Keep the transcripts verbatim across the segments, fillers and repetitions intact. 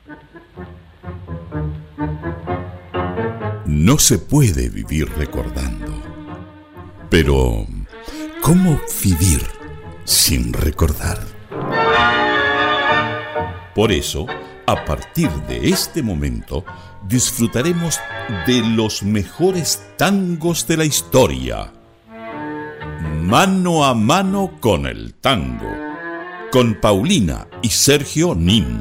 No se puede vivir recordando. Pero, ¿cómo vivir sin recordar? Por eso, a partir de este momento, disfrutaremos de los mejores tangos de la historia. Mano a mano con el tango, con Paulina y Sergio Nin.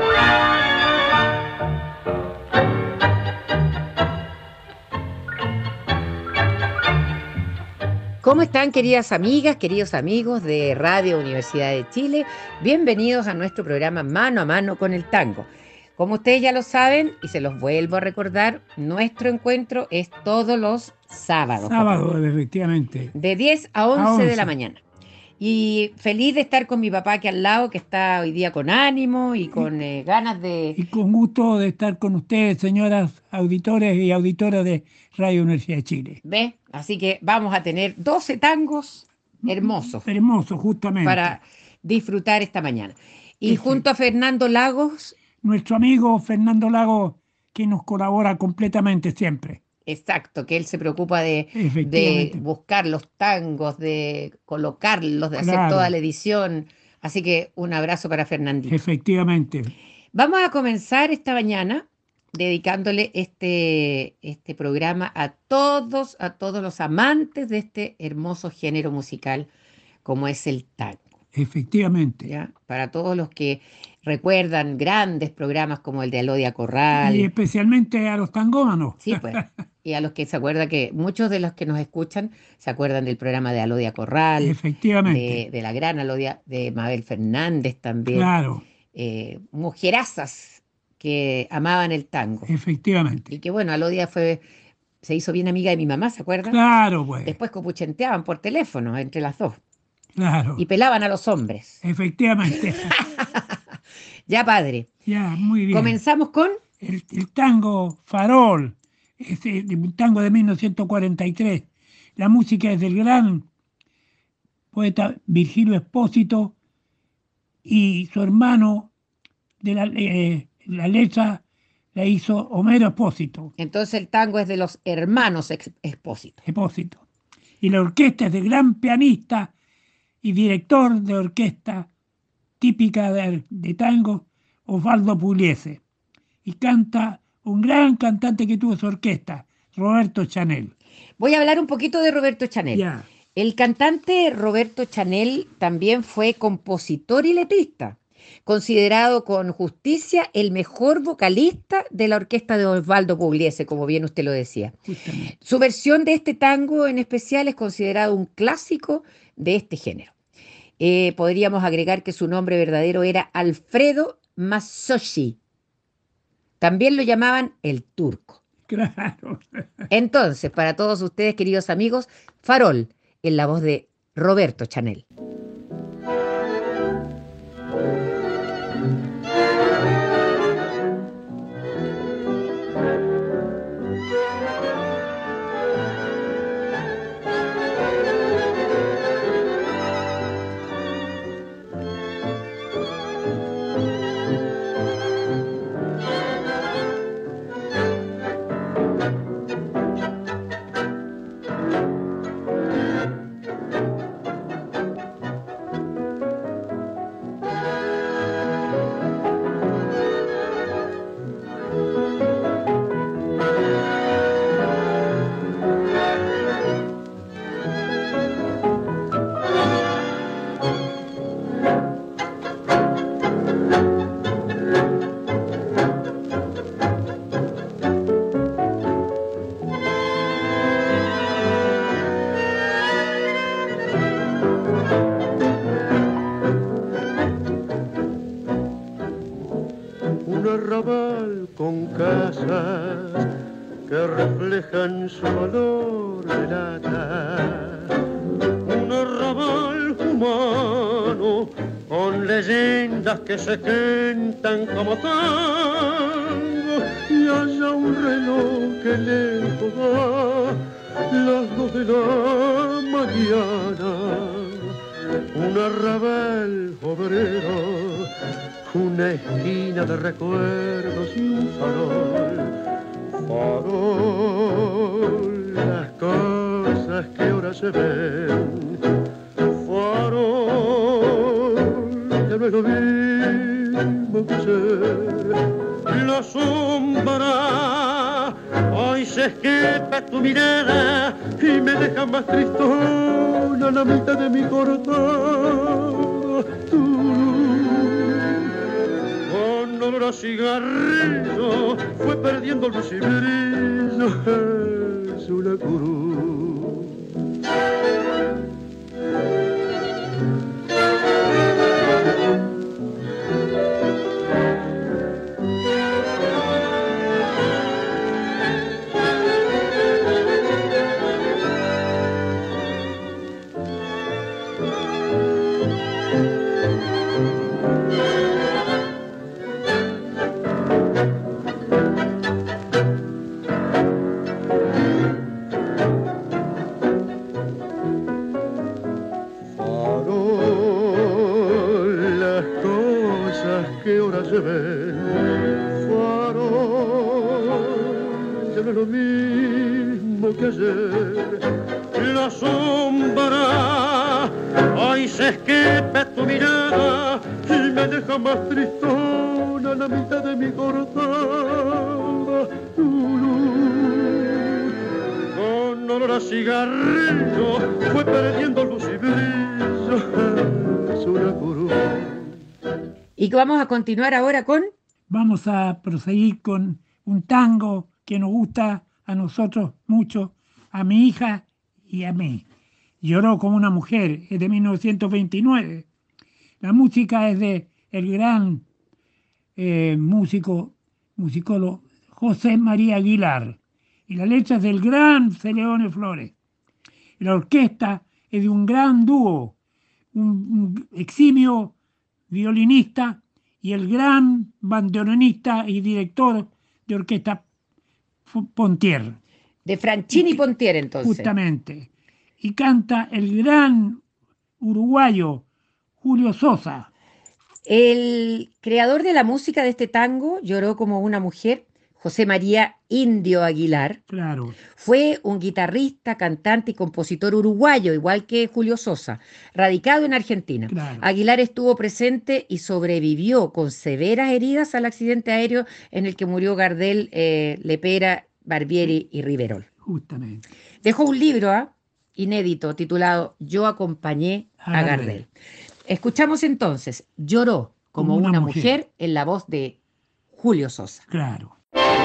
¿Cómo están, queridas amigas, queridos amigos de Radio Universidad de Chile? Bienvenidos a nuestro programa Mano a Mano con el Tango. Como ustedes ya lo saben, y se los vuelvo a recordar, nuestro encuentro es todos los sábados. Sábado, efectivamente. De diez a once, a once de la mañana. Y feliz de estar con mi papá aquí al lado, que está hoy día con ánimo y con eh, ganas de... Y con gusto de estar con ustedes, señoras auditores y auditoras de Radio Universidad de Chile. ¿Ve? Así que vamos a tener doce tangos hermosos. Hermosos, justamente. Para disfrutar esta mañana. Y Este, junto a Fernando Lagos... Nuestro amigo Fernando Lagos, que nos colabora completamente siempre. Exacto, que él se preocupa de, de buscar los tangos, de colocarlos, de claro. hacer toda la edición. Así que un abrazo para Fernandito. Efectivamente. Vamos a comenzar esta mañana dedicándole este, este programa a todos, a todos los amantes de este hermoso género musical como es el tango. Efectivamente. ¿Ya? Para todos los que recuerdan grandes programas como el de Alodia Corral. Y especialmente a los tangómanos. Sí, pues. Y a los que se acuerdan que muchos de los que nos escuchan se acuerdan del programa de Alodia Corral. Efectivamente. De, de la gran Alodia, de Mabel Fernández también. Claro. Eh, mujerazas que amaban el tango. Efectivamente. Y que bueno, Alodia fue, se hizo bien amiga de mi mamá, ¿se acuerdan? Claro, pues. Después copuchenteaban por teléfono entre las dos. Claro. Y pelaban a los hombres. Efectivamente. Ya, padre. Ya, muy bien. Comenzamos con... El, el tango Farol, es un tango de mil novecientos cuarenta y tres. La música es del gran poeta Virgilio Espósito y su hermano de la, eh, la letra la hizo Homero Espósito. Entonces el tango es de los hermanos Espósito. Espósito. Y la orquesta es del gran pianista y director de orquesta típica de, de tango, Osvaldo Pugliese. Y canta un gran cantante que tuvo su orquesta, Roberto Chanel. Voy a hablar un poquito de Roberto Chanel. Ya. El cantante Roberto Chanel también fue compositor y letrista, considerado con justicia el mejor vocalista de la orquesta de Osvaldo Pugliese, como bien usted lo decía. Justamente. Su versión de este tango en especial es considerado un clásico de este género. Eh, podríamos agregar que su nombre verdadero era Alfredo Massochi. También lo llamaban el Turco. Claro. Entonces, para todos ustedes, queridos amigos, Farol, en la voz de Roberto Chanel. arrabal con casas que reflejan su olor de lata. Un arrabal humano con leyendas que se cantan como tango, y haya un reloj que lejos da las dos de la mañana, un arrabal obrero, una esquina de recuerdos y un farol. Farol, las cosas que ahora se ven. Farol, ya no es lo mismo que ser. La sombra hoy se escapa tu mirada y me deja más tristona la mitad de mi cortada. Con olor a cigarrillo fue perdiendo luz y brillo, es una cruz. Que ahora se ven, farol, ya no es lo mismo que ayer. La sombra hoy se escapa tu mirada y me deja más tristona la mitad de mi cortada. Con olor a cigarrillo fue perdiendo luz y brillo, es una cruz. Y que vamos a continuar ahora con... Vamos a proseguir con un tango que nos gusta a nosotros mucho, a mi hija y a mí. Lloró como una mujer, es de mil novecientos veintinueve. La música es de el gran eh, músico, musicólogo José María Aguilar. Y la letra es del gran Celeone Flores. Y la orquesta es de un gran dúo, un, un eximio violinista y el gran bandoneonista y director de orquesta Pontier. De Franchini Pontier, entonces. Justamente. Y canta el gran uruguayo Julio Sosa. El creador de la música de este tango, Lloró como una mujer, José María Indio Aguilar, Claro. fue un guitarrista, cantante y compositor uruguayo, igual que Julio Sosa, radicado en Argentina. Claro. Aguilar estuvo presente y sobrevivió con severas heridas al accidente aéreo en el que murió Gardel, eh, Lepera, Barbieri y Riverol. Justamente. Dejó un libro ¿eh? inédito titulado Yo acompañé a, A Gardel. Gardel. Escuchamos entonces Lloró como, como una, una mujer. mujer en la voz de Julio Sosa. Claro.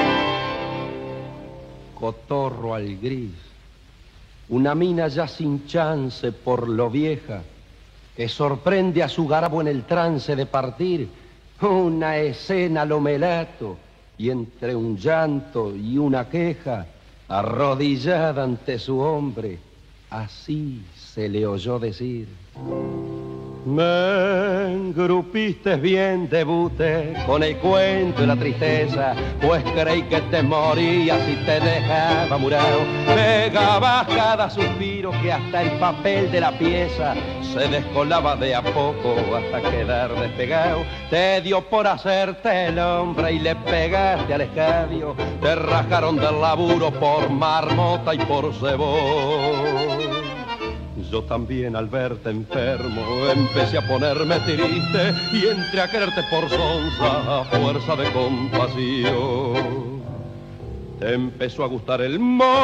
Cotorro al gris, una mina ya sin chance por lo vieja, que sorprende a su garbo en el trance de partir, una escena lo melato, y entre un llanto y una queja, arrodillada ante su hombre, así se le oyó decir: me engrupiste bien, debuté con el cuento y la tristeza, pues creí que te morías y te dejaba murado. Pegabas cada suspiro que hasta el papel de la pieza se descolaba de a poco hasta quedar despegado. Te dio por hacerte el hombre y le pegaste al escabio. Te rajaron del laburo por marmota y por cebón. Yo también al verte enfermo empecé a ponerme triste y entré a quererte por sonza a fuerza de compasión. Te empezó a gustar el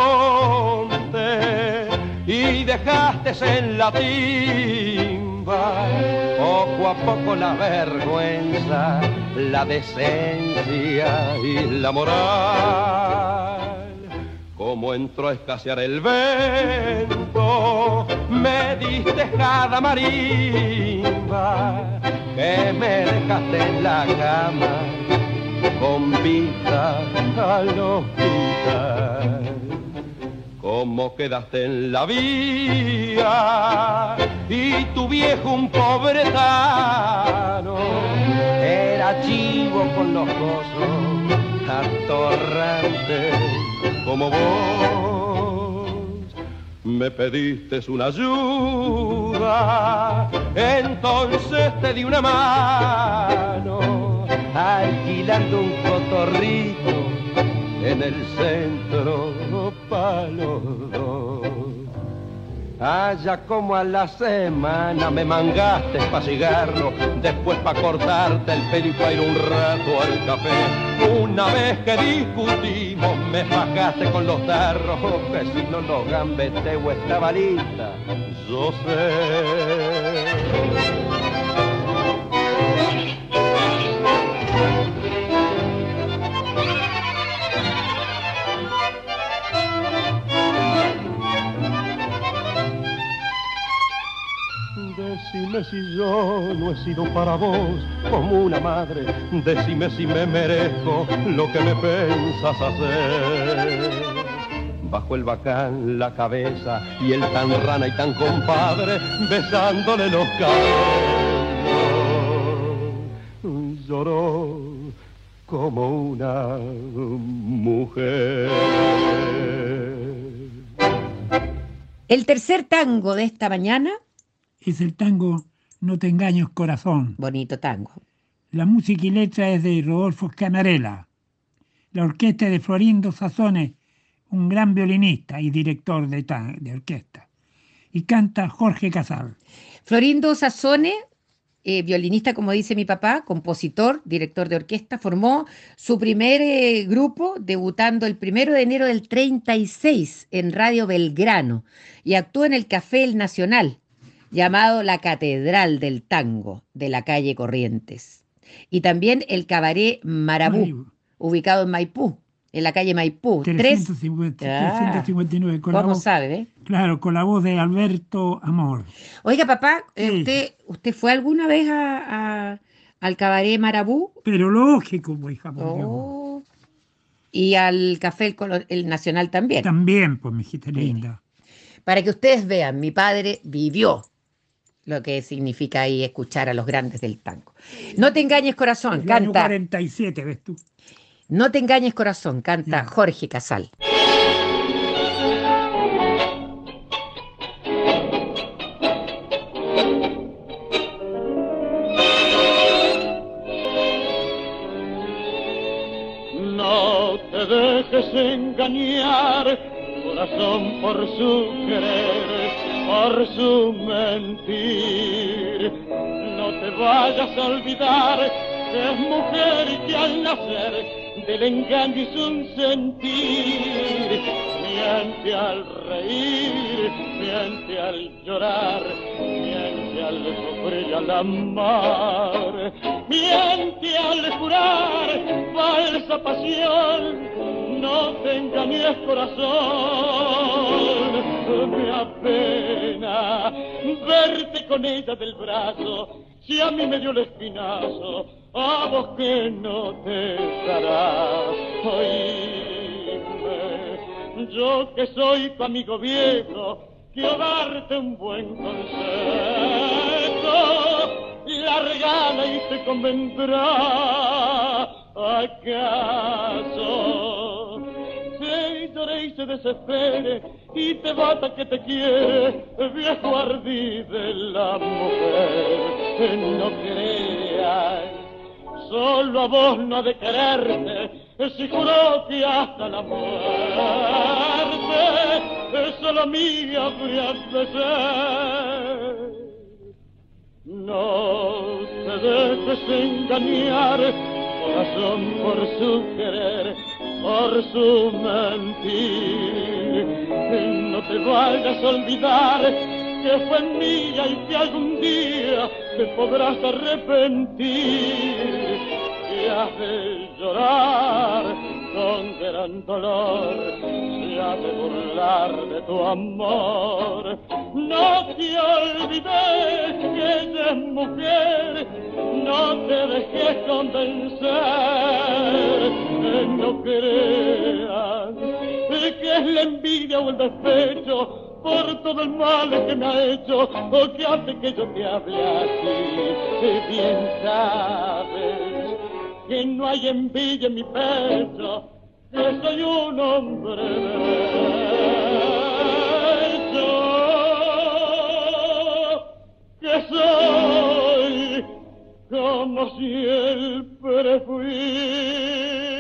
monte y dejaste en la timba poco a poco la vergüenza, la decencia y la moral. Como entró a escasear el vento, me diste cada marimba, que me dejaste en la cama con vista al hospital. Como quedaste en la vía y tu viejo un pobretano era chivo con los gozos atorrantes como vos. me pediste una ayuda, entonces te di una mano, alquilando un cotorrito en el centro pa' los dos. Allá como a la semana me mangaste pa' cigarro, después pa' cortarte el pelo y pa' ir un rato al café. Una vez que discutimos me fajaste con los tarros, que si no los gambeteo estaba lista, yo sé. Decime si yo no he sido para vos como una madre, decime si me merezco lo que me pensas hacer. Bajo el bacán la cabeza y el tan rana y tan compadre besándole los cabellos, lloró como una mujer. El tercer tango de esta mañana es el tango No te engañes corazón. Bonito tango. La música y letra es de Rodolfo Scanarella. La orquesta es de Florindo Sassone, un gran violinista y director de, de orquesta. Y canta Jorge Casal. Florindo Sassone, eh, violinista, como dice mi papá, compositor, director de orquesta, formó su primer eh, grupo debutando el primero de enero del treinta y seis en Radio Belgrano y actuó en el Café El Nacional, llamado la Catedral del Tango de la calle Corrientes. Y también el Cabaret Marabú, Maribú. ubicado en Maipú, en la calle Maipú. trescientos cincuenta, ah, trescientos cincuenta y nueve. Con ¿Cómo la voz, sabe? Eh? Claro, con la voz de Alberto Amor. Oiga, papá, Sí. ¿usted, ¿usted fue alguna vez a, a, al Cabaret Marabú? Pero lógico, pues, hija, por Dios. Oh. Y al Café el, Colo- el Nacional también. También, pues, mi hijita linda. Para que ustedes vean, mi padre vivió lo que significa ahí escuchar a los grandes del tango. No te engañes corazón, El año canta. cuarenta y siete, ¿ves tú? No te engañes corazón, canta Ya. Jorge Casal. No te dejes engañar, corazón, por su querer, por su mentir. No te vayas a olvidar que es mujer y que al nacer del engaño es un sentir. Miente al reír, miente al llorar, miente al sufrir y al amar, miente al jurar falsa pasión. No te engañes corazón, me apena verte con ella del brazo. Si a mí me dio el espinazo, a vos que no te dará. Oíme, yo que soy tu amigo viejo, quiero darte un buen consejo. Largala y te convendrá. ¿Acaso se llore y se desespere y te bata que te quiere, viejo ardí de la mujer? No creas, solo a vos no ha de quererte, si juró que hasta la muerte solo mía habría de ser. No te dejes engañar, corazón, por su querer, por su mentir. No te vayas a olvidar que fue mía y que algún día te podrás arrepentir. Y has de llorar con gran dolor, y has de burlar de tu amor. No te olvides que ella es mujer, no te dejes convencer. No creas que es la envidia o el despecho por todo el mal que me ha hecho, o que hace que yo te hable así. Bien sabes que no hay envidia en mi pecho, que soy un hombre de yo, que soy como siempre fui.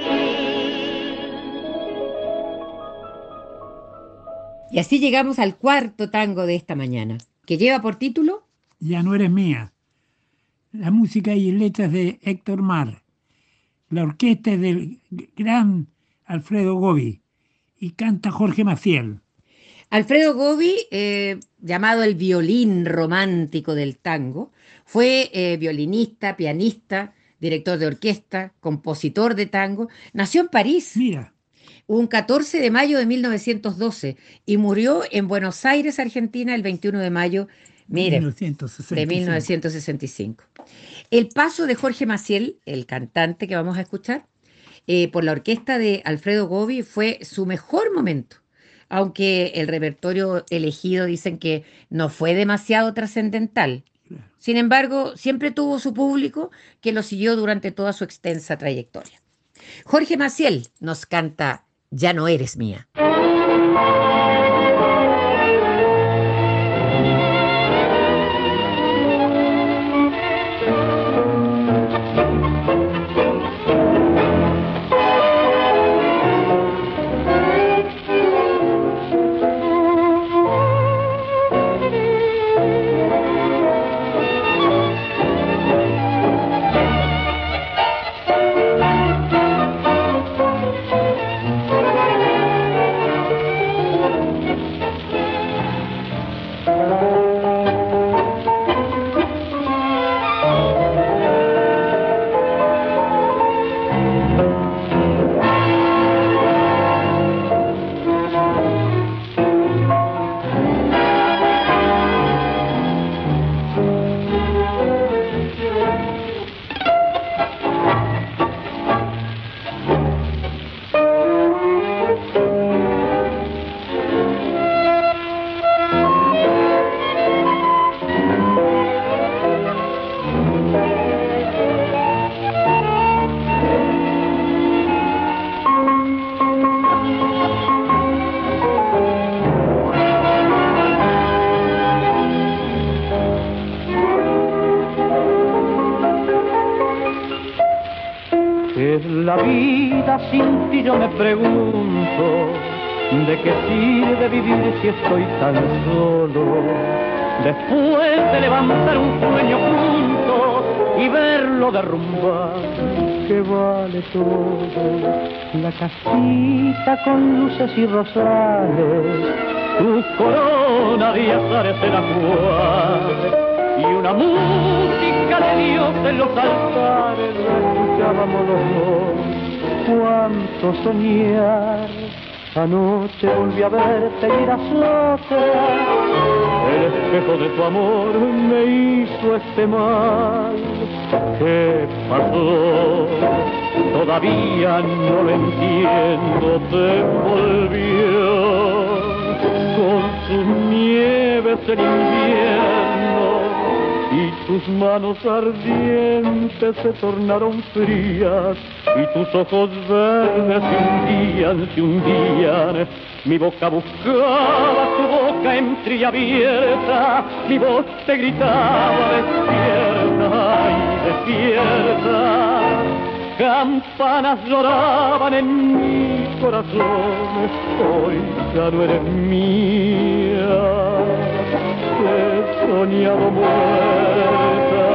Y así llegamos al cuarto tango de esta mañana, que lleva por título Ya no eres mía. La música y letras de Héctor Mar. La orquesta es del gran Alfredo Gobi y canta Jorge Maciel. Alfredo Gobi, eh, llamado el violín romántico del tango, fue eh, violinista, pianista, director de orquesta, compositor de tango. Nació en París Mira, un catorce de mayo de mil novecientos doce y murió en Buenos Aires, Argentina, el veintiuno de mayo, mire, mil novecientos sesenta y de cinco. mil novecientos sesenta y cinco. El paso de Jorge Maciel, el cantante que vamos a escuchar, eh, por la orquesta de Alfredo Gobi fue su mejor momento, aunque el repertorio elegido dicen que no fue demasiado trascendental. Claro. Sin embargo, siempre tuvo su público que lo siguió durante toda su extensa trayectoria. Jorge Maciel nos canta Ya no eres mía. La vida sin ti yo me pregunto, ¿de qué sirve vivir si estoy tan solo? Después de levantar un sueño juntos y verlo derrumbar, que vale todo. La casita con luces y rosales, tu corona de azares en la cual, y una música de Dios en los altares, la escuchábamos los dos. Cuánto soñar, anoche volví a verte y eras otra. El espejo de tu amor me hizo este mal. ¿Qué pasó? Todavía no lo entiendo. Te volvió con sus nieves el invierno, y tus manos ardientes se tornaron frías, y tus ojos verdes se hundían, se hundían. Mi boca buscaba tu boca entreabierta, mi voz te gritaba despierta, ay, despierta. Campanas lloraban en mi corazón, hoy ya no eres mía. He soñado muerta,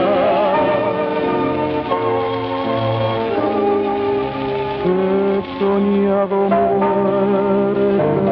he soñado muerta.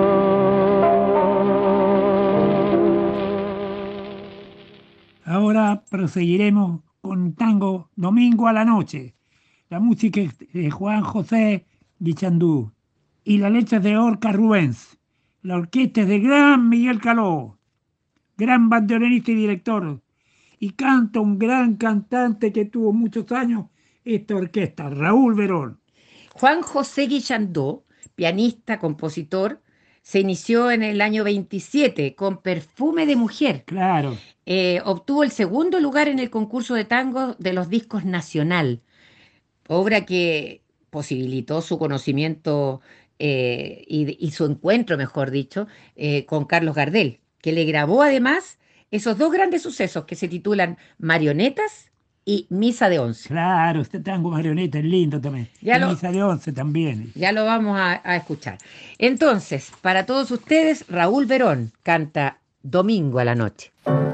Ahora proseguiremos con tango Domingo a la noche. La música es de Juan José Guichandú y la letra es de Orca Rubens. La orquesta es de gran Miguel Caló, gran bandoneonista y director, y canta un gran cantante que tuvo muchos años esta orquesta, Raúl Verón. Juan José Guichandó, pianista, compositor, se inició en el año veintisiete con Perfume de Mujer. Claro. Eh, obtuvo el segundo lugar en el concurso de tango de los discos Nacional, obra que posibilitó su conocimiento eh, y, y su encuentro, mejor dicho, eh, con Carlos Gardel, que le grabó además esos dos grandes sucesos que se titulan Marionetas y Misa de Once. Claro, este tango marioneta es lindo también. Ya Y lo- Misa de Once también. Ya lo vamos a, a escuchar. Entonces, para todos ustedes, Raúl Verón canta Domingo a la noche.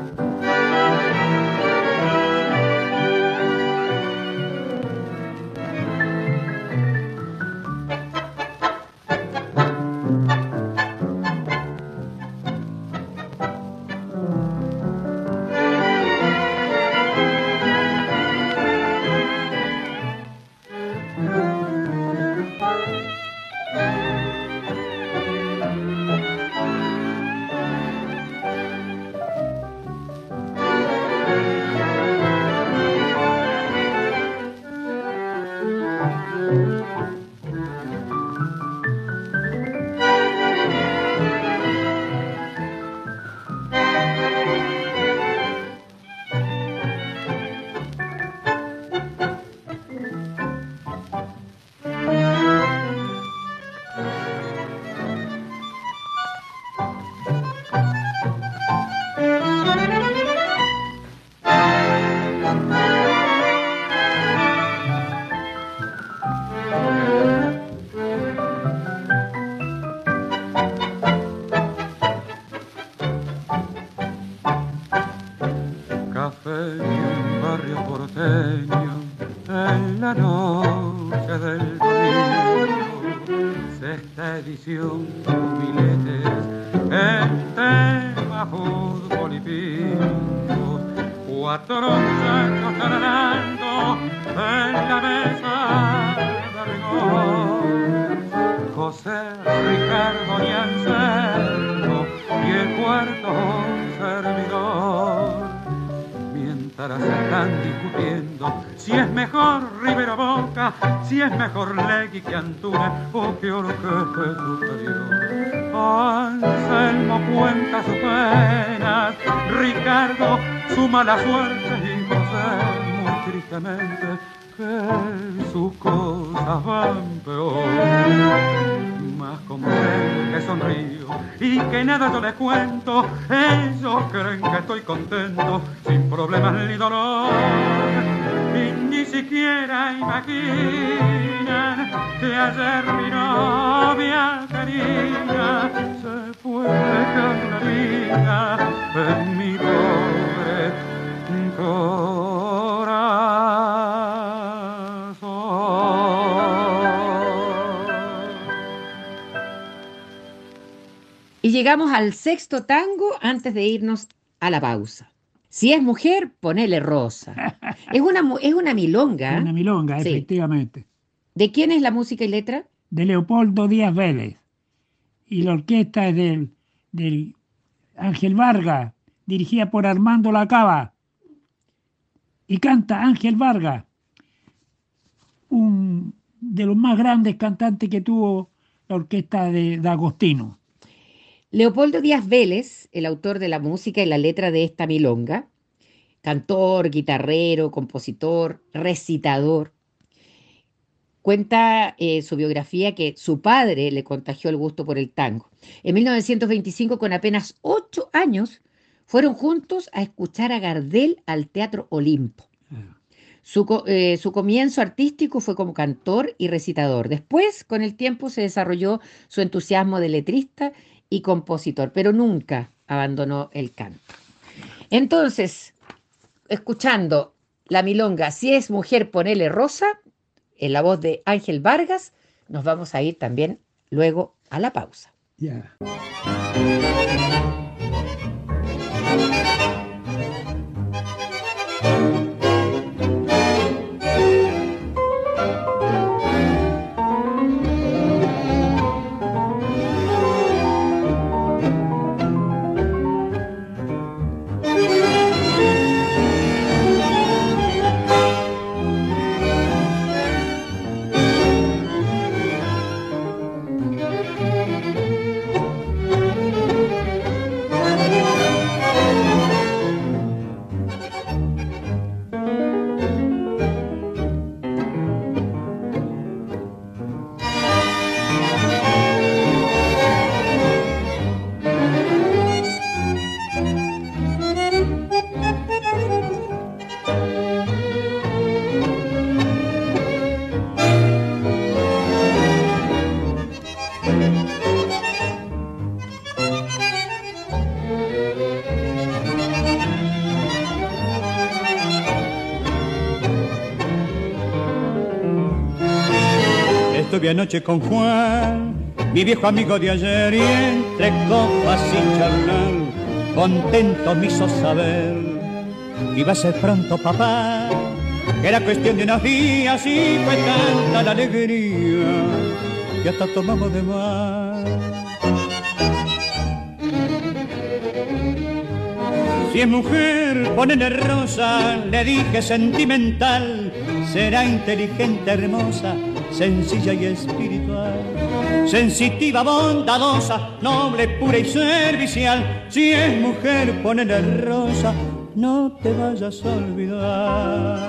Café y un barrio porteño en la noche del domingo, sexta edición de jubiletes, el tema fútbol y pingo, cuatro muchachos charlando en la mesa de rigor, José, Ricardo y Anselmo y el cuarto servidor. Mientras están discutiendo si es mejor Rivero Boca, si es mejor Legui que Antuna o que Orquesta es superior. Anselmo cuenta sus penas, Ricardo su mala suerte y José muy tristemente que sus cosas van peor. Más comprendo que sonrío y que nada yo les cuento, ellos creen que estoy contento, sin problemas ni dolor, y ni siquiera imaginan que ayer mi novia querida se fue dejando la vida en mi pobre Y llegamos al sexto tango antes de irnos a la pausa. Si es mujer, ponele rosa. Es una, mu- es una milonga. Una milonga, Sí. efectivamente. ¿De quién es la música y letra? De Leopoldo Díaz Vélez. Y la orquesta es del, del Ángel Vargas, dirigida por Armando Lacaba. Y canta Ángel Vargas, un de los más grandes cantantes que tuvo la orquesta de, de Agostino. Leopoldo Díaz Vélez, el autor de la música y la letra de esta milonga, cantor, guitarrero, compositor, recitador. Cuenta eh, su biografía que su padre le contagió el gusto por el tango. En mil novecientos veinticinco, con apenas ocho años, fueron juntos a escuchar a Gardel al Teatro Olimpo. Su, co- eh, su comienzo artístico fue como cantor y recitador. Después, con el tiempo, se desarrolló su entusiasmo de letrista y compositor, pero nunca abandonó el canto. Entonces, escuchando la milonga Si es mujer, ponele rosa, en la voz de Ángel Vargas, nos vamos a ir también luego a la pausa. Ya. estuve anoche con Juan, mi viejo amigo de ayer, y entre copas y charlar, contento me hizo saber que iba a ser pronto papá, que era cuestión de unos días y fue tanta la alegría que hasta tomamos de más. Si es mujer, ponele rosa, le dije sentimental, será inteligente, hermosa, sencilla y espiritual, sensitiva, bondadosa, noble, pura y servicial. Si es mujer, ponele rosa, no te vayas a olvidar.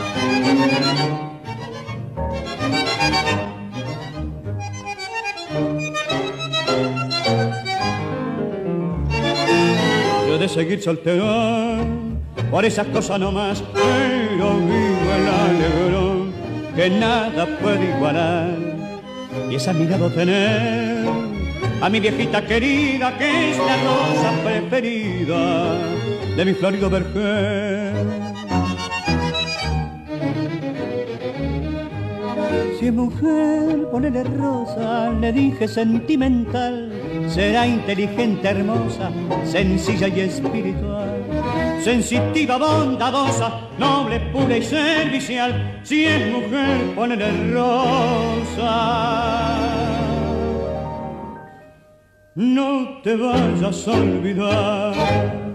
Yo de seguir soltero, por esas cosas no más, pero vivo el alegrón que nada puede igualar. Y es admirado tener a mi viejita querida, que es la rosa preferida de mi florido vergel. Si es mujer, ponele rosa, le dije sentimental, será inteligente, hermosa, sencilla y espiritual, sensitiva, bondadosa, noble, pura y servicial. Si es mujer, ponele rosa, no te vayas a olvidar.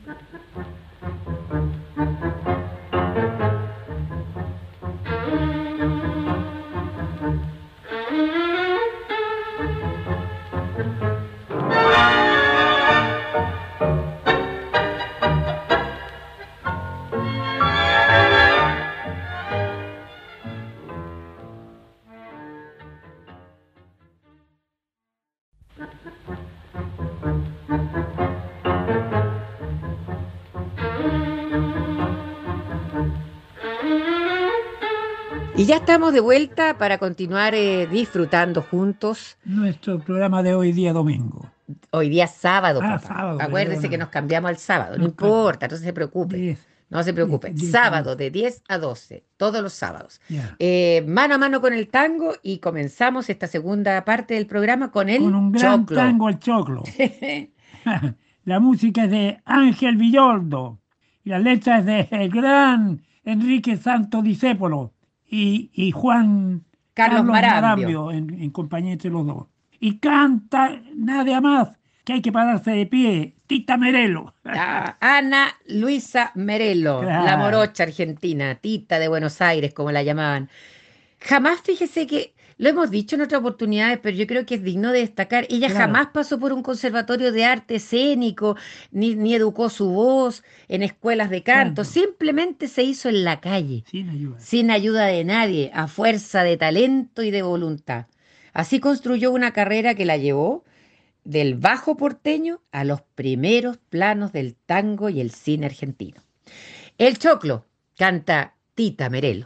Y ya estamos de vuelta para continuar eh, disfrutando juntos. Nuestro programa de hoy día domingo. Hoy día sábado, Ah, papá. sábado, Acuérdese perdona. que nos cambiamos al sábado. No Nos importa, no se preocupe. Diez. No se preocupe. diez, diez, Sábado de diez a doce, todos los sábados. Ya. Eh, mano a mano con el tango y comenzamos esta segunda parte del programa con el Con un gran choclo. tango, el choclo. La música es de Ángel Villoldo y la letra es de el gran Enrique Santo Discépolo y, y Juan Carlos Marambio. en, en compañía entre los dos. Y canta nada más que hay que pararse de pie, Tita Merelo. Ah, Ana Luisa Merelo, Claro. la morocha argentina, Tita de Buenos Aires, como la llamaban. Jamás, fíjese que, lo hemos dicho en otras oportunidades, pero yo creo que es digno de destacar, ella Claro. jamás pasó por un conservatorio de arte escénico, ni, ni educó su voz en escuelas de canto, Canto. simplemente se hizo en la calle, Sin ayuda. sin ayuda de nadie, a fuerza de talento y de voluntad. Así construyó una carrera que la llevó del bajo porteño a los primeros planos del tango y el cine argentino. El choclo canta Tita Merelo.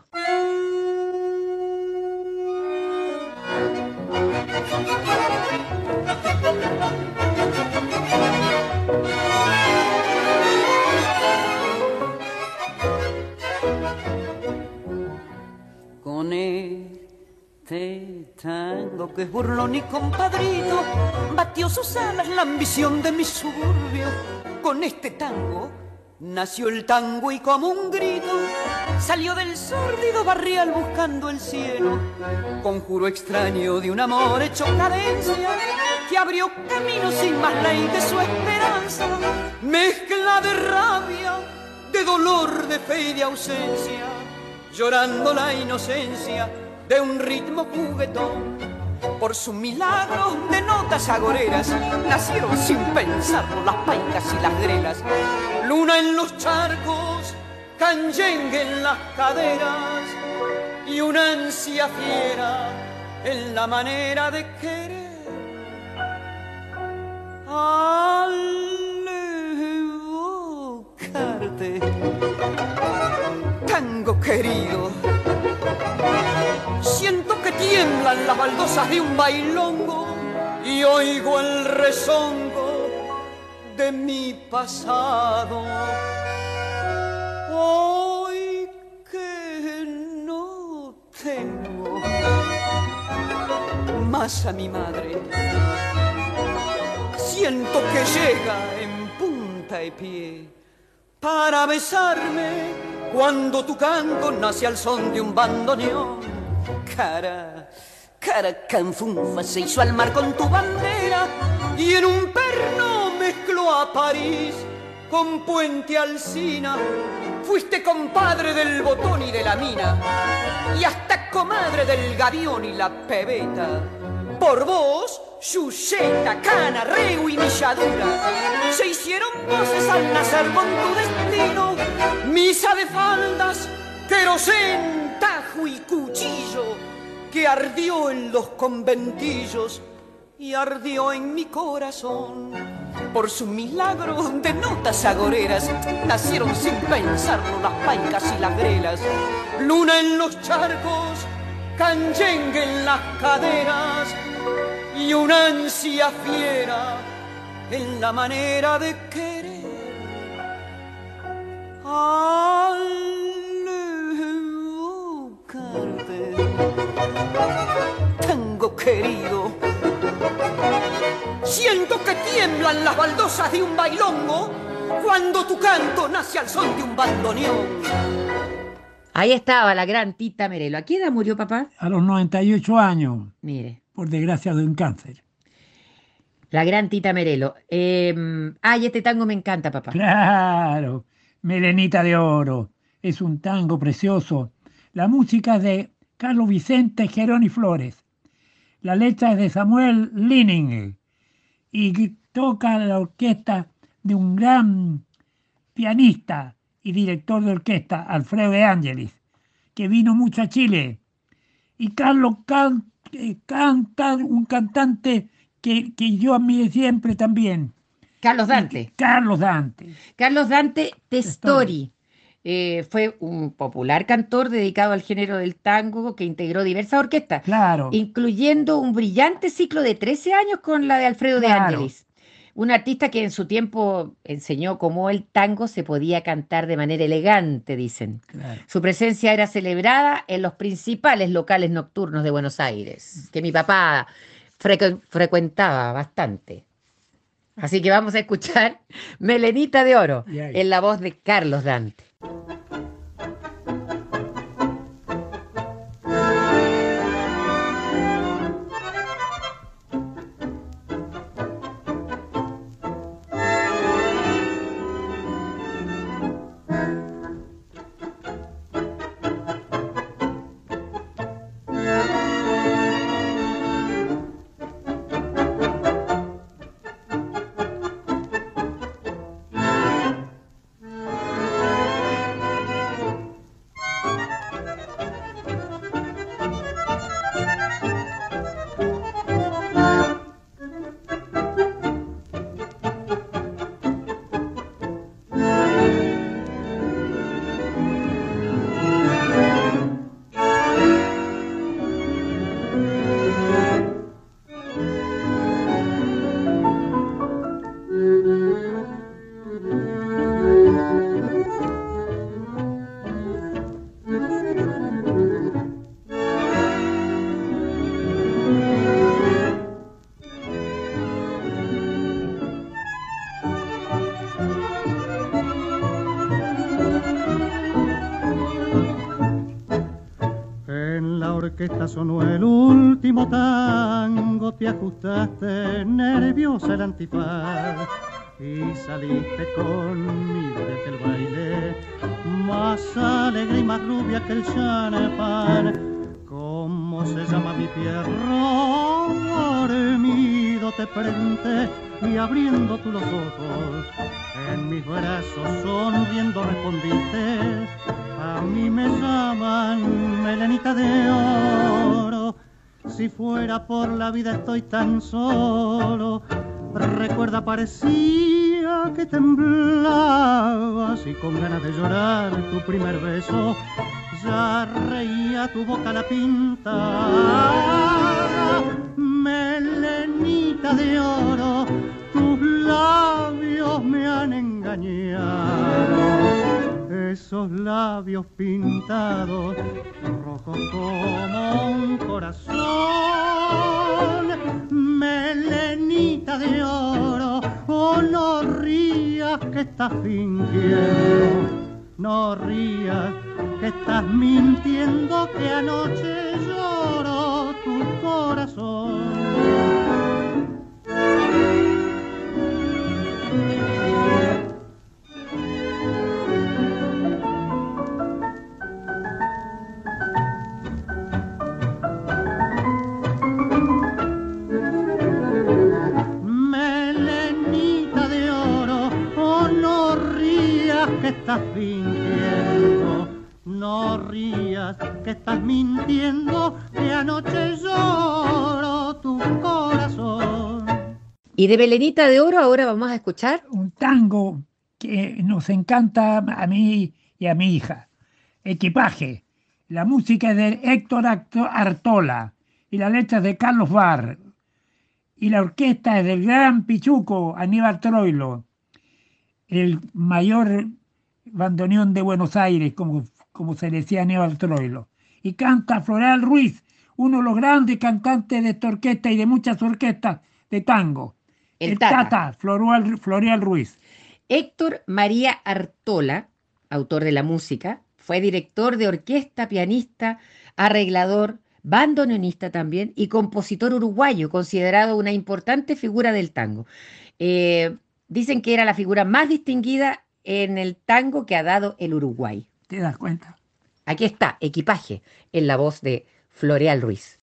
Con este tango que es burlón y compadrito, batió sus alas la ambición de mi suburbio. Con este tango nació el tango y como un grito salió del sórdido barrial buscando el cielo. Conjuro extraño de un amor hecho cadencia que abrió camino sin más ley de su esperanza. Mezcla de rabia, de dolor, de fe y de ausencia, llorando la inocencia de un ritmo juguetón. Por sus milagros de notas agoreras nacieron sin pensarlo las paicas y las grelas. Luna en los charcos, canyengue en las caderas y una ansia fiera en la manera de querer. Al evocarte, tango querido, siento que tiemblan las baldosas de un bailongo y oigo el rezongo de mi pasado. Hoy que no tengo más a mi madre. Siento que llega en punta de pie para besarme cuando tu canto nace al son de un bandoneón. Cara, cara canfunfa se hizo al mar con tu bandera y en un perno mezcló a París con Puente Alsina. Fuiste compadre del botón y de la mina y hasta comadre del gavión y la pebeta. Por vos, Yuceta, Cana, Reu y Milladura se hicieron voces al nacer con tu destino. Misa de faldas, querosén, tajo y cuchillo que ardió en los conventillos y ardió en mi corazón. Por su milagro de notas agoreras nacieron sin pensarlo las paicas y las grelas. Luna en los charcos, canyengue en las caderas y una ansia fiera en la manera de querer. Al evocarte, tango querido, siento que tiemblan las baldosas de un bailongo cuando tu canto nace al son de un bandoneón. Ahí estaba la gran Tita Merelo. ¿A qué edad murió, papá? A los noventa y ocho años. Mire. Por desgracia de un cáncer. La gran Tita Merelo. Eh, ay, este tango me encanta, papá. Claro. Melenita de Oro. Es un tango precioso. La música es de Carlos Vicente Geroni Flores. La letra es de Samuel Lining. Y toca la orquesta de un gran pianista y director de orquesta, Alfredo de Ángelis, que vino mucho a Chile. Y Carlos can, eh, canta, un cantante que, que yo admiré siempre también. Carlos Dante. Y, Carlos Dante. Carlos Dante Testori. Eh, fue un popular cantor dedicado al género del tango que integró diversas orquestas, claro, incluyendo un brillante ciclo de trece años con la de Alfredo claro. de Ángelis. Un artista que en su tiempo enseñó cómo el tango se podía cantar de manera elegante, dicen. Claro. Su presencia era celebrada en los principales locales nocturnos de Buenos Aires, que mi papá frecu frecuentaba bastante. Así que vamos a escuchar Melenita de Oro, en la voz de Carlos Dante. orquesta sonó el último tango, te ajustaste nerviosa el antifaz y saliste conmigo de aquel baile más alegre y más rubia que el champán. ¿Cómo se llama mi pierro dormido? Te pregunté y abriendo tú los ojos en mis brazos sonriendo respondiste: a mí me llaman Melenita de Oro. Si fuera por la vida estoy tan solo. Recuerda, parecía que temblabas y con ganas de llorar tu primer beso ya reía tu boca la pinta. Melenita de oro, tus labios me han engañado. Esos labios pintados, rojos como un corazón. que estás fingiendo. No rías, que estás mintiendo, que anoche lloró tu corazón. Melenita de oro, oh no rías, que estás fingiendo. No rías, que estás mintiendo, que anoche lloró tu corazón. Y de Melenita de Oro ahora vamos a escuchar un tango que nos encanta a mí y a mi hija. Equipaje. La música es de Héctor Artola y la letra es de Carlos Barr. Y la orquesta es del gran Pichuco, Aníbal Troilo, el mayor bandoneón de Buenos Aires, como, como se decía Aníbal Troilo. Y canta Floreal Ruiz, uno de los grandes cantantes de esta orquesta y de muchas orquestas de tango. El, el Tata, Tata Floreal, Floreal Ruiz. Héctor María Artola, autor de la música, fue director de orquesta, pianista, arreglador, bandoneonista también y compositor uruguayo, considerado una importante figura del tango. Eh, dicen que era la figura más distinguida en el tango que ha dado el Uruguay. ¿Te das cuenta? Aquí está, Equipaje, en la voz de Floreal Ruiz.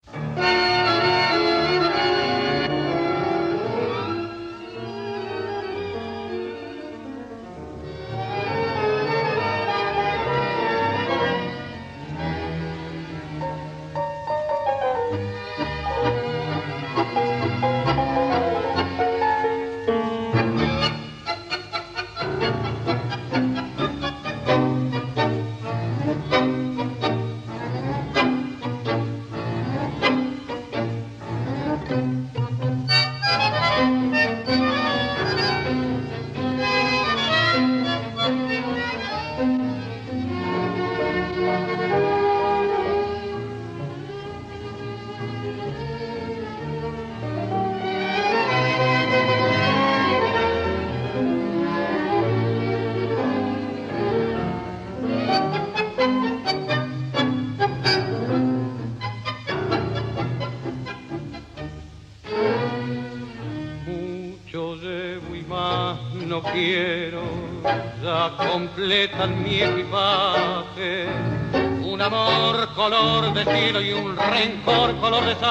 Completan mi equipaje, un amor color de cielo y un rencor color de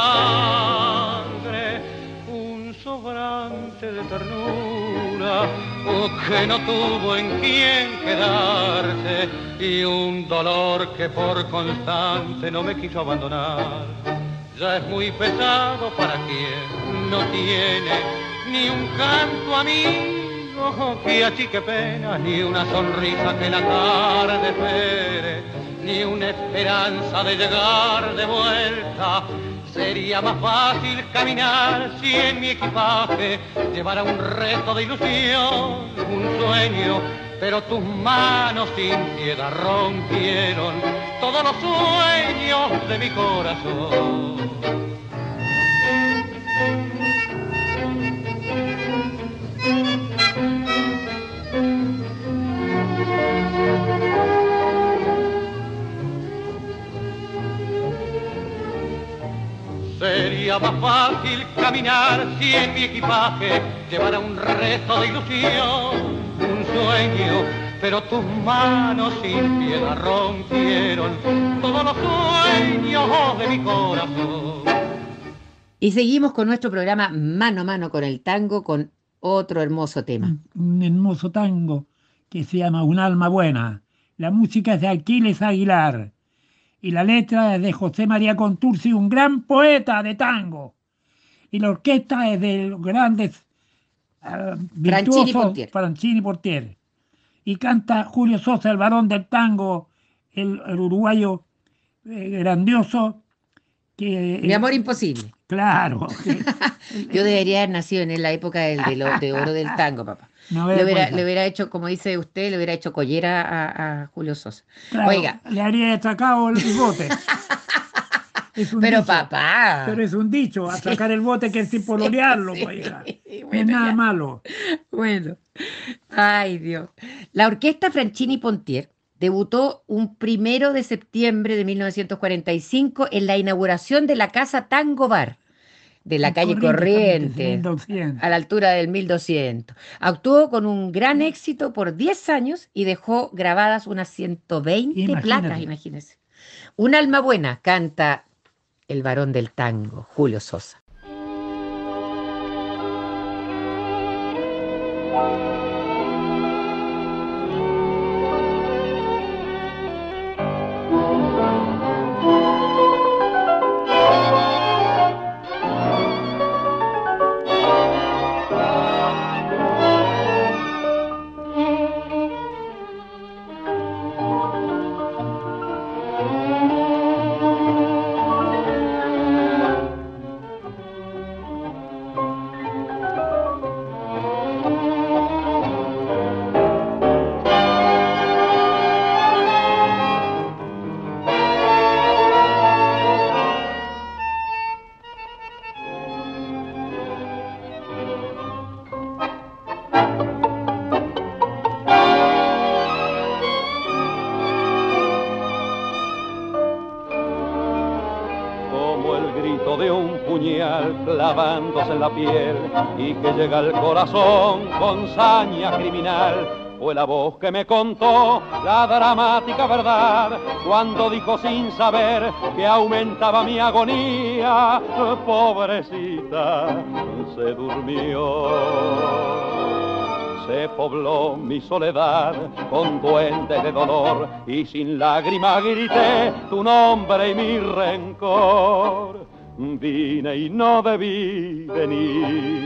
sangre, un sobrante de ternura oh, que no tuvo en quién quedarse y un dolor que por constante no me quiso abandonar. Ya es muy pesado para quien no tiene ni un canto amigo que achique pena, ni una sonrisa que la tarde espere, ni una esperanza de llegar de vuelta. Sería más fácil caminar si en mi equipaje llevara un resto de ilusión, un sueño, pero tus manos sin piedad rompieron todos los sueños de mi corazón. Sería más fácil caminar si en mi equipaje llevara un resto de ilusión, un sueño, pero tus manos sin piedad rompieron todos los sueños de mi corazón. Y seguimos con nuestro programa Mano a Mano con el Tango, con otro hermoso tema. Un hermoso tango que se llama Un alma buena. La música es de Aquiles Aguilar. Y la letra es de José María Contursi, un gran poeta de tango. Y la orquesta es de los grandes uh, virtuosos Franchini Portier. Y canta Julio Sosa, el varón del tango, el, el uruguayo eh, grandioso. Que, Mi amor imposible. Claro. Que, Yo debería haber nacido en la época del, de, lo, de oro del tango, papá. No le, hubiera, le hubiera hecho, como dice usted, le hubiera hecho collera a, a Julio Sosa. Claro, Oiga. Le habría sacado el bigote. Es un Pero dicho. papá. Pero es un dicho, a Sí. sacar el bote que es sin pololearlo, Sí, pues, hija. sí, No es bueno, nada ya. malo. Bueno, ay Dios. La orquesta Franchini Pontier debutó un primero de septiembre de mil novecientos cuarenta y cinco en la inauguración de la Casa Tango Bar de la En calle Corrientes, Corrientes, mil doscientos. a la altura del mil doscientos. Actuó con un gran éxito por diez años y dejó grabadas unas ciento veinte Imagínate. placas, imagínense. Un alma buena canta el varón del tango, Julio Sosa. Como el grito de un puñal clavándose en la piel y que llega al corazón con saña criminal. Fue la voz que me contó la dramática verdad cuando dijo sin saber que aumentaba mi agonía. Pobrecita, se durmió. Se pobló mi soledad con duendes de dolor y sin lágrima grité tu nombre y mi rencor. Vine y no debí venir,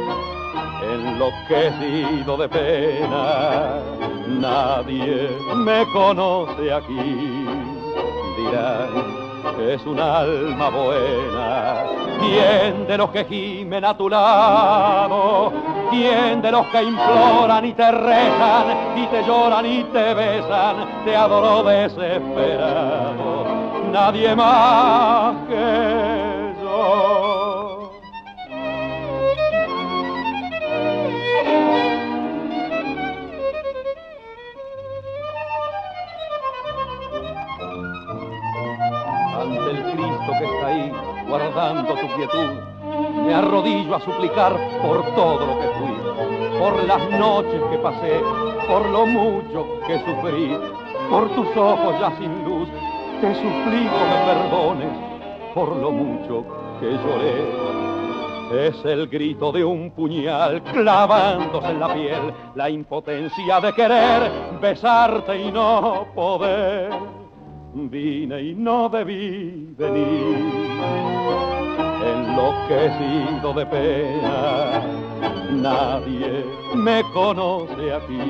enloquecido de pena. Nadie me conoce aquí, dirán es un alma buena. ¿Quién de los que gimen a tu lado? ¿Quién de los que imploran y te rezan y te lloran y te besan? Te adoro desesperado, nadie más que yo. Ante el Cristo que está ahí, guardando tu quietud, me arrodillo a suplicar por todo lo que fui, por las noches que pasé, por lo mucho que sufrí, por tus ojos ya sin luz, te suplico me perdones, por lo mucho que lloré. Es el grito de un puñal clavándose en la piel, la impotencia de querer besarte y no poder. Vine y no debí venir, enloquecido de pena. Nadie me conoce aquí,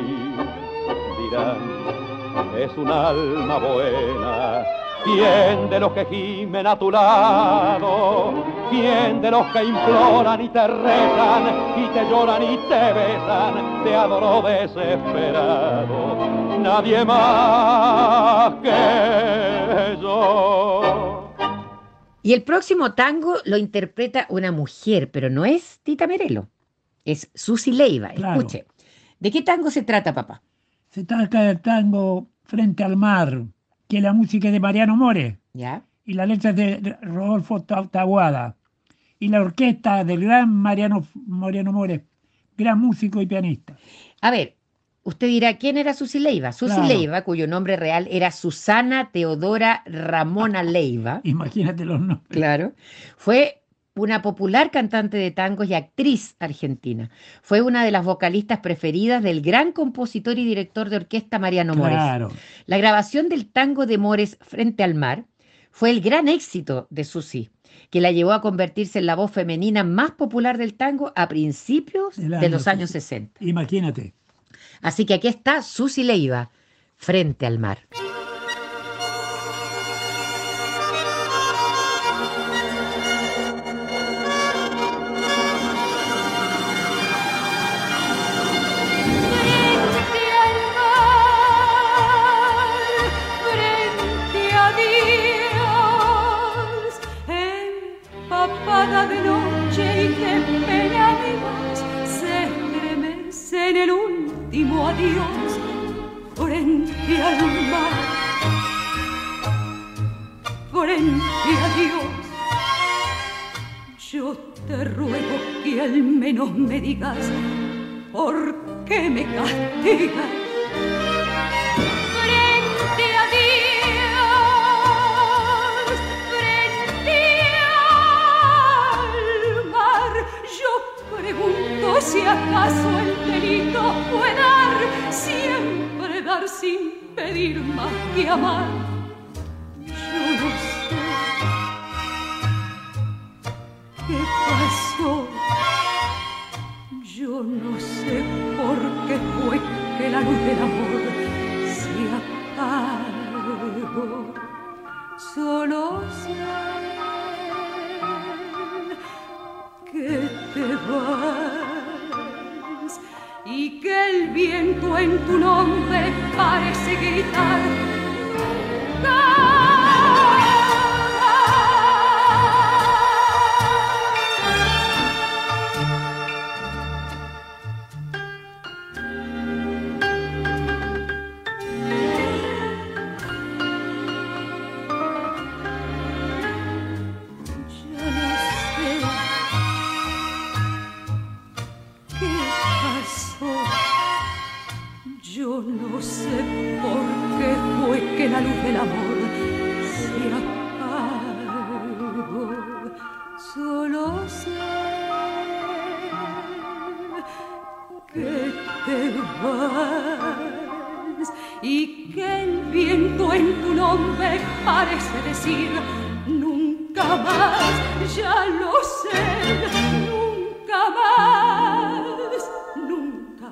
dirán, es un alma buena. ¿Quién de los que gimen a tu lado? ¿Quién de los que imploran y te rezan y te lloran y te besan? Te adoro desesperado, nadie más que yo. Y el próximo tango lo interpreta una mujer, pero no es Tita Merelo, es Susi Leiva. Claro. Escuche, ¿de qué tango se trata, papá? Se trata del tango Frente al Mar, que la música es de Mariano Mores ¿Ya? y la letra es de Rodolfo Taboada y la orquesta del gran Mariano, Mariano Mores, gran músico y pianista. A ver, usted dirá, ¿quién era Susi Leiva? Susi Claro. Leiva, cuyo nombre real era Susana Teodora Ramona Leiva, Imagínate los nombres. claro, fue una popular cantante de tangos y actriz argentina. Fue una de las vocalistas preferidas del gran compositor y director de orquesta Mariano Mores. Claro. La grabación del tango de Mores Frente al Mar fue el gran éxito de Susi, que la llevó a convertirse en la voz femenina más popular del tango a principios Del de año los años sesenta. sesenta. Imagínate. Así que aquí está Susi Leiva, Frente al Mar. Frente al mar, frente a Dios, escapada de noche y qué pena me das, se estremece en el último adiós frente al mar, frente a Dios. Yo te ruego que al menos me digas por qué me castigas. Frente a Dios, frente al mar, yo pregunto si acaso el delito fue dar, siempre dar sin pedir más que amar. Yo no sé qué pasó, yo no sé por qué fue que la luz del amor se apagó. Solo sé que te vas y que el viento en tu nombre parece gritar. Yo no sé por qué fue que la luz del amor se apagó. Solo sé que te vas y que el viento en tu nombre parece decir nunca más, ya lo sé, nunca más, nunca.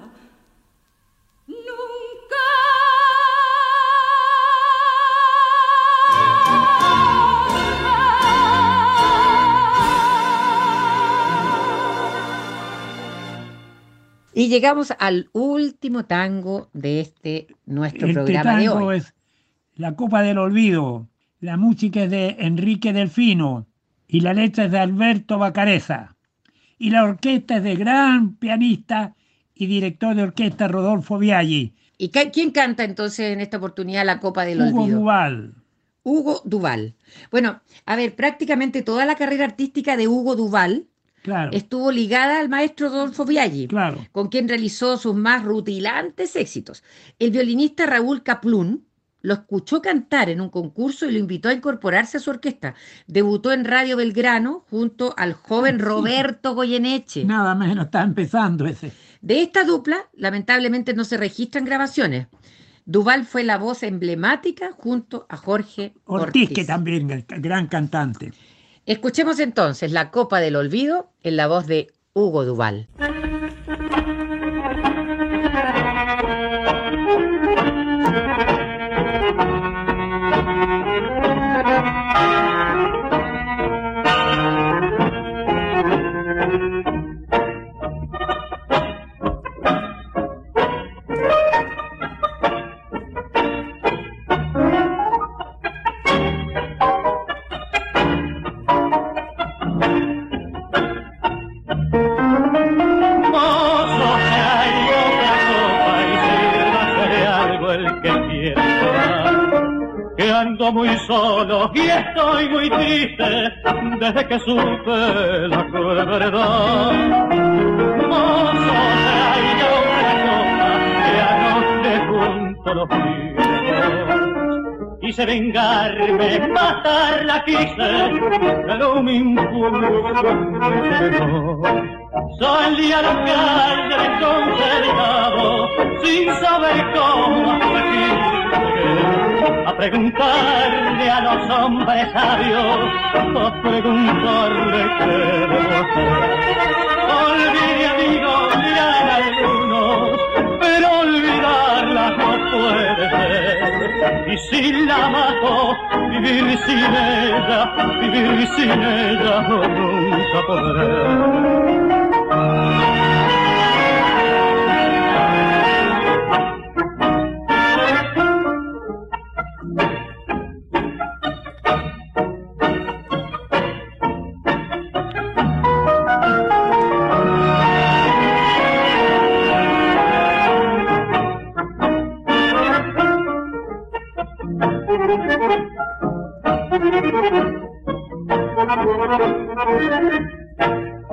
Y llegamos al último tango de este nuestro este programa de tango hoy. Es La Copa del Olvido. La música es de Enrique Delfino y la letra es de Alberto Bacareza. Y la orquesta es de gran pianista y director de orquesta Rodolfo Biaggi. ¿Y quién canta entonces en esta oportunidad La Copa del Hugo Olvido? Duval. Hugo Duval. Bueno, a ver, prácticamente toda la carrera artística de Hugo Duval Claro. estuvo ligada al maestro Rodolfo Biaggi, Claro. con quien realizó sus más rutilantes éxitos. El violinista Raúl Kaplún lo escuchó cantar en un concurso y lo invitó a incorporarse a su orquesta. Debutó en Radio Belgrano junto al joven Roberto Goyeneche. Nada menos, está empezando ese. De esta dupla, lamentablemente no se registran grabaciones. Duval fue la voz emblemática junto a Jorge Ortiz, Ortiz. que también es gran cantante. Escuchemos entonces La Copa del Olvido en la voz de Hugo Duval. Muy solo y estoy muy triste desde que supe la cruel verdad. Mozo, traiga una copa que anoche junto los pies. Quise vengarme, matarla quise, pero mi impulso me cegó. Salí a la calle desconcertado, sin saber cómo seguir. A preguntarle a los hombres sabios, a preguntarle qué debo hacer. Olvidé amigos ya en algunos, pero olvidarla no puede ser. Y si la mato, vivir sin ella, vivir sin ella no nunca podré.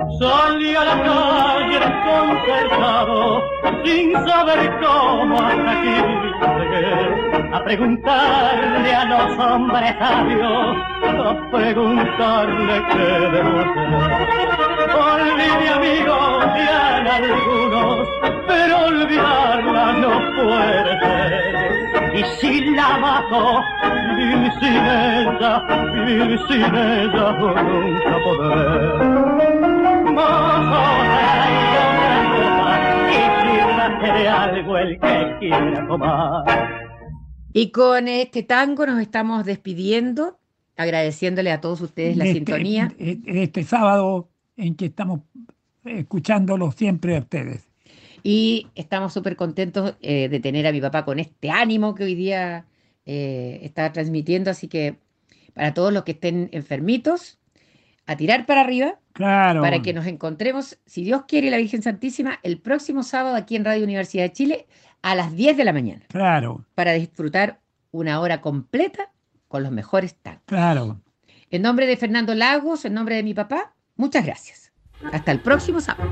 Salí a la calle desconcertado, sin saber cómo hasta aquí llegué, a preguntarle a los hombres sabios, a preguntarle qué debo hacer. Olvide, amigo, dirán algunos, pero olvidarla no puede ser. Y si la mato, vivir sin ella, vivir sin ella, nunca podré. Algo el que quiera tomar. Y con este tango nos estamos despidiendo, agradeciéndole a todos ustedes la este, sintonía. Este sábado en que estamos escuchándolo siempre a ustedes. Y estamos súper contentos eh, de tener a mi papá con este ánimo que hoy día eh, está transmitiendo. Así que para todos los que estén enfermitos, a tirar para arriba. Claro. Para que nos encontremos, si Dios quiere, la Virgen Santísima, el próximo sábado aquí en Radio Universidad de Chile a las diez de la mañana. Claro. Para disfrutar una hora completa con los mejores tangos. Claro. En nombre de Fernando Lagos, en nombre de mi papá, muchas gracias. Hasta el próximo sábado.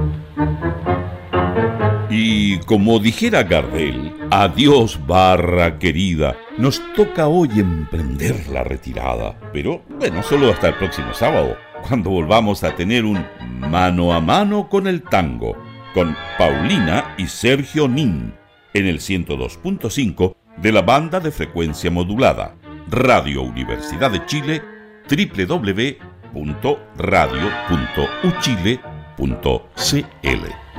Y como dijera Gardel, adiós barra querida, nos toca hoy emprender la retirada. Pero bueno, solo hasta el próximo sábado, cuando volvamos a tener un mano a mano con el tango, con Paulina y Sergio Nin, en el ciento dos punto cinco de la banda de frecuencia modulada, Radio Universidad de Chile, doble u doble u doble u punto radio punto u chile punto c l.